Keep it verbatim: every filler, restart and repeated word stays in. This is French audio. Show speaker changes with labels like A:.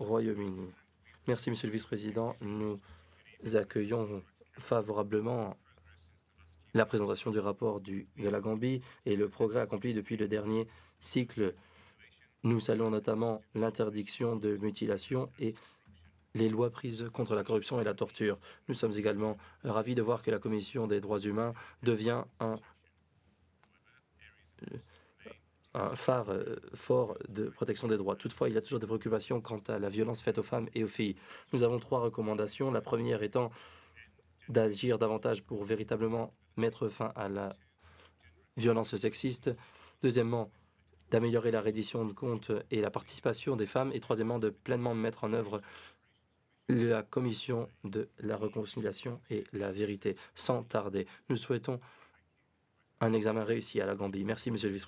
A: Royaume-Uni. Merci, Monsieur le Vice-président. Nous accueillons favorablement la présentation du rapport du, de la Gambie et le progrès accompli depuis le dernier cycle. Nous saluons notamment l'interdiction de mutilation et les lois prises contre la corruption et la torture. Nous sommes également ravis de voir que la Commission des droits humains devient un, un phare euh, fort de protection des droits. Toutefois, il y a toujours des préoccupations quant à la violence faite aux femmes et aux filles. Nous avons trois recommandations. La première étant d'agir davantage pour véritablement mettre fin à la violence sexiste. Deuxièmement, d'améliorer la reddition de comptes et la participation des femmes. Et troisièmement, de pleinement mettre en œuvre la commission de la réconciliation et la vérité sans tarder. Nous souhaitons un examen réussi à la Gambie. Merci, Monsieur le Vice-président.